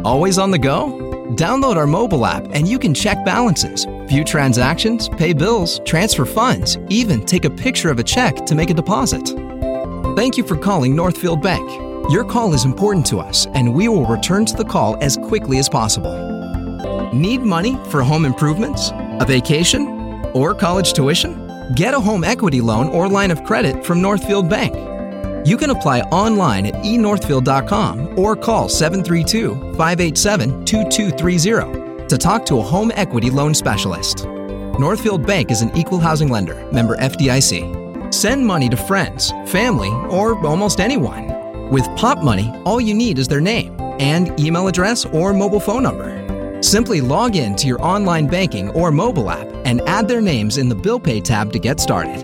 Always on the go? Download our mobile app and you can check balances, view transactions, pay bills, transfer funds, even take a picture of a check to make a deposit. Thank you for calling Northfield Bank. Your call is important to us, and we will return to the call as quickly as possible. Need money for home improvements, a vacation, or college tuition? Get a home equity loan or line of credit from Northfield Bank. You can apply online at enorthfield.com or call 732-587-2230 to talk to a home equity loan specialist. Northfield Bank is an equal housing lender, member FDIC. Send money to friends, family, or almost anyone. With Pop Money, all you need is their name and email address or mobile phone number. Simply log in to your online banking or mobile app and add their names in the Bill Pay tab to get started.